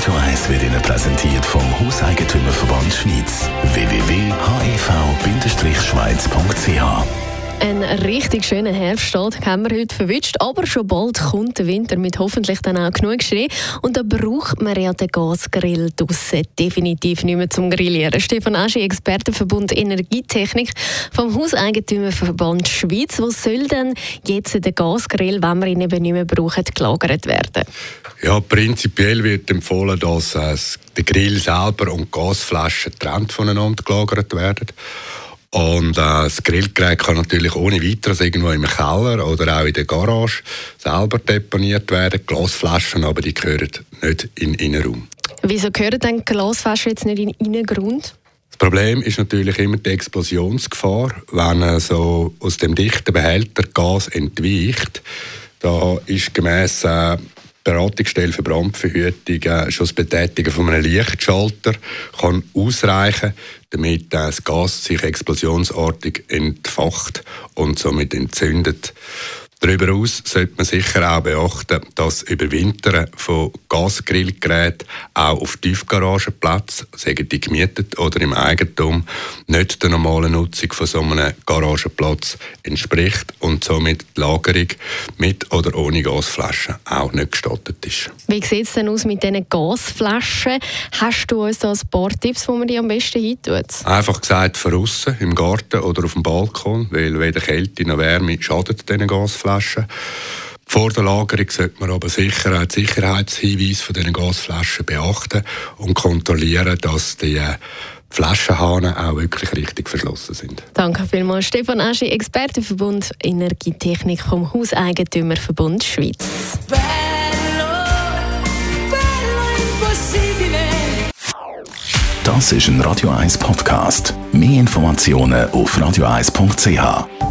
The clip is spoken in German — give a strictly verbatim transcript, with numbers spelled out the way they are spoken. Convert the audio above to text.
Radio eins wird Ihnen präsentiert vom Hauseigentümerverband Schweiz. w w w punkt h e v Bindestrich schweiz punkt c h. Ein richtig schöner Herbsttag haben wir heute verwünscht, aber schon bald kommt der Winter mit hoffentlich dann auch genug Schnee. Und da braucht man ja den Gasgrill draussen definitiv nicht mehr zum Grillieren. Stefan Aschi, Expertenverbund Energietechnik vom Hauseigentümerverband Schweiz. Was soll denn jetzt der Gasgrill, wenn wir ihn eben nicht mehr brauchen, gelagert werden? Ja, prinzipiell wird empfohlen, dass äh, der Grill selber und die Gasflaschen getrennt voneinander gelagert werden. Und äh, das Grillgerät kann natürlich ohne weiteres irgendwo im Keller oder auch in der Garage selber deponiert werden. Glasflaschen aber, die gehören nicht in den Innenraum. Wieso gehören denn Glasflaschen jetzt nicht in den Innengrund? Das Problem ist natürlich immer die Explosionsgefahr, wenn äh, so aus dem dichten Behälter Gas entweicht. Da ist gemäss äh, Beratungsstelle für Brandverhütung äh, schon das Betätigen von einem Lichtschalter kann ausreichen, damit äh, das Gas sich explosionsartig entfacht und somit entzündet. Darüber hinaus sollte man sicher auch beachten, dass Überwintern von Gasgrillgeräten auch auf Tiefgaragenplätzen, sagen die gemietet oder im Eigentum, nicht der normalen Nutzung von so einem Garagenplatz entspricht und somit die Lagerung mit oder ohne Gasflaschen auch nicht gestattet ist. Wie sieht es denn aus mit diesen Gasflaschen? Hast du uns da ein paar Tipps, wo man die am besten reintut? Einfach gesagt, von aussen, im Garten oder auf dem Balkon, weil weder Kälte noch Wärme schadet diesen Gasflaschen. Vor der Lagerung sollte man aber sicher auch die Sicherheitshinweise von diesen Gasflaschen beachten und kontrollieren, dass die Flaschenhahnen auch wirklich richtig verschlossen sind. Danke vielmals, Stefan Aschi, Expertenverbund Energietechnik vom Hauseigentümerverbund Schweiz. Bello, bello impossibile. Das ist ein Radio eins Podcast. Mehr Informationen auf radio eins punkt c h.